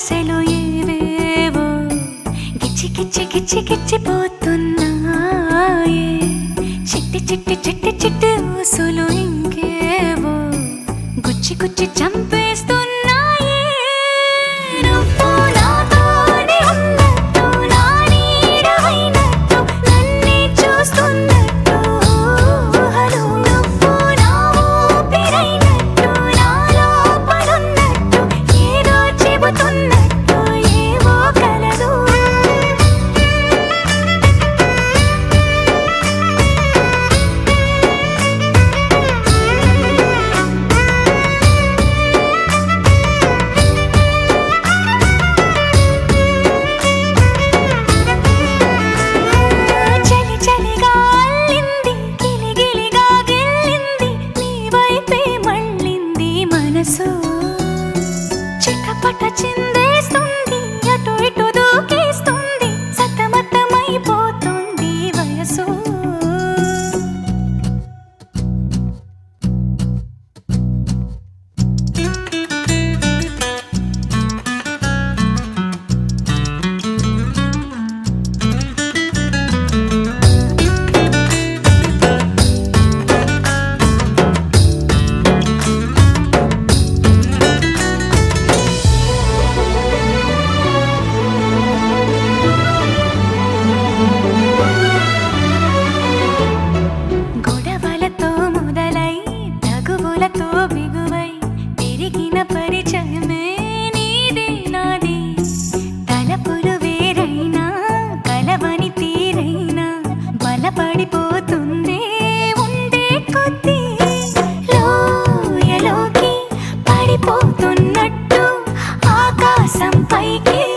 ఆశలు ఏవేవో గిచ్చి గిచ్చి గిచ్చి గిచ్చిపోతున్నాయే చిట్టి చిట్టి చిట్టి చిట్టి ఊసులు ఇంకేవో గుచ్చి గుచ్చి చంపేస్తున్నాయే నువ్వు నాతోనే ఉన్నట్టు నా నీడవైనట్టు నన్నే చూస్తున్నట్టు ఊహలు నువ్వు నా ఊపిరైనట్టు నా లోపలున్నట్టు ఏదో చెబుతున్నట్టు ఏవో కలదు చలి చలిగా అల్లింది గిలిగిలిగా గిల్లింది నీ వైపే మళ్ళింది మనసు చిటపట చిందేస్తుంది అటు ఇటు దూకేస్తుంది సతమతమైపోతుంది వయసు గొడవలతో మొదలై తగువులతో బిగువై పెరిగిన పరిచయమే నీది నాది తలపులు వేరైనా కలవని తీరైనా బలపడిపోతుందే ఉండే కొద్దీ లోయలోకి పడిపోతున్నట్టు ఆకాశం పైకి